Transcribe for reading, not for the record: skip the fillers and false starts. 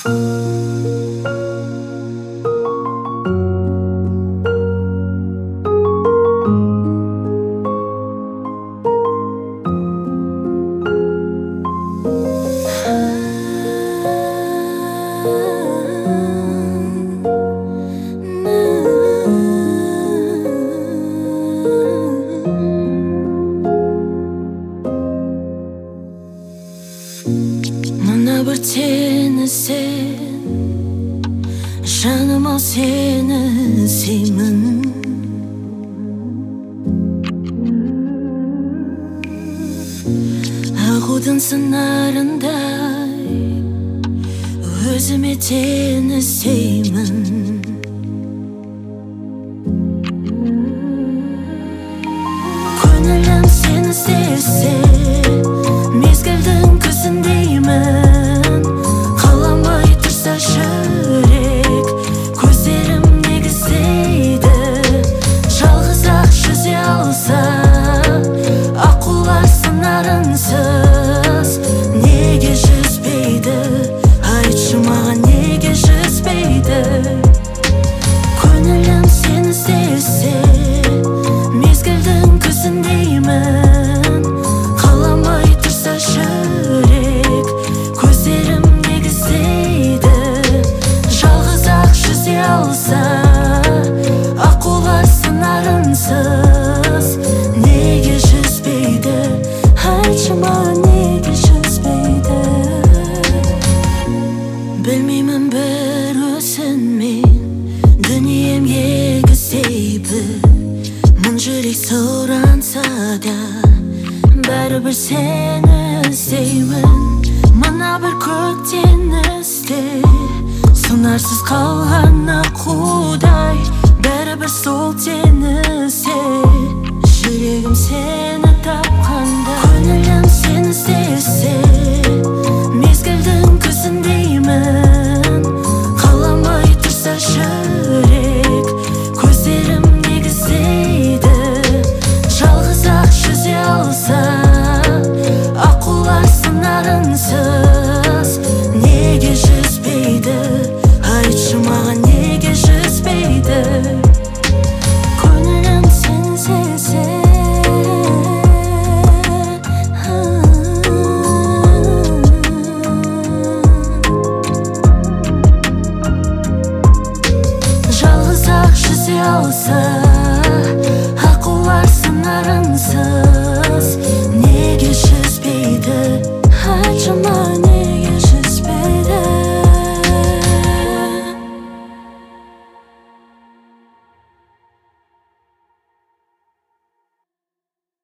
Mına bir seni sen, жаным ау сені сүймін. Ағудың сыңарындай өзіме сені сүймін. Көңілім сені сезсе, мезгілдің күзіндеймін. Қаламай тұрса жүрек, көздерім негіздейді. Жалғыз ақ жүзе алса, аққулар сыңарынсыз неге жүзбейді? Айтшы маған, неге жүзбейді? Көңілім сені сезсе, мезгілдің күзіндеймін. Қаламай тұрса жүрек, көздерім негіздейді. Жалғыз ақ жүзе алса, аққулар сыңарынсыз неге жүзбейді? Айтшы маған, неге жүзбейді? Білмеймін бір өзіңмен дүнием егіздейбі. Мың жүрек сұранса да бәрібір сені іздеймін. Мына бір көктен ізде, сыңарсыз қалған аққудай.